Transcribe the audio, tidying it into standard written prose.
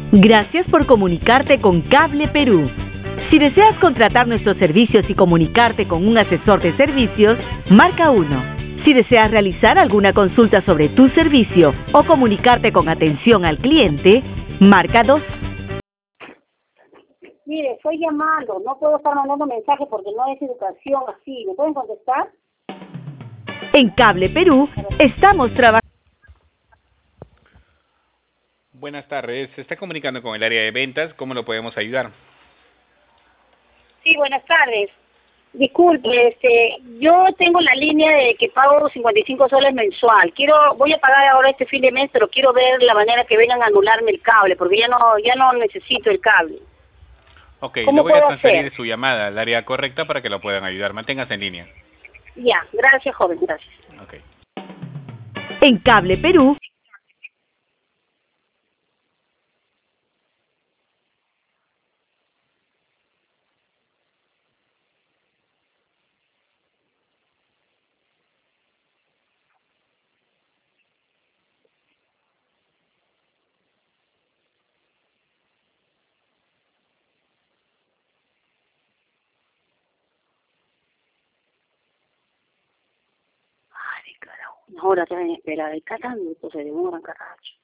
Gracias por comunicarte con Cable Perú. Si deseas contratar nuestros servicios y comunicarte con un asesor de servicios, marca 1. Si deseas realizar alguna consulta sobre tu servicio o comunicarte con atención al cliente, marca 2. Mire, estoy llamando, no puedo estar mandando mensajes porque no es educación así. ¿Me pueden contestar? En Cable Perú estamos trabajando. Buenas tardes, se está comunicando con el área de ventas, ¿cómo lo podemos ayudar? Sí, buenas tardes. Disculpe, yo tengo la línea de que pago 55 soles mensual. Voy a pagar ahora este fin de mes, pero quiero ver la manera que vengan a anularme el cable, porque ya no necesito el cable. Ok, le ¿Cómo voy a puedo transferir hacer? su llamada al área correcta para que lo puedan ayudar. Manténgase en línea. Ya, gracias, joven, gracias. Ok. En Cable Perú. Ay, carajo, una hora deben esperar. Cada minuto se demoran, carajo.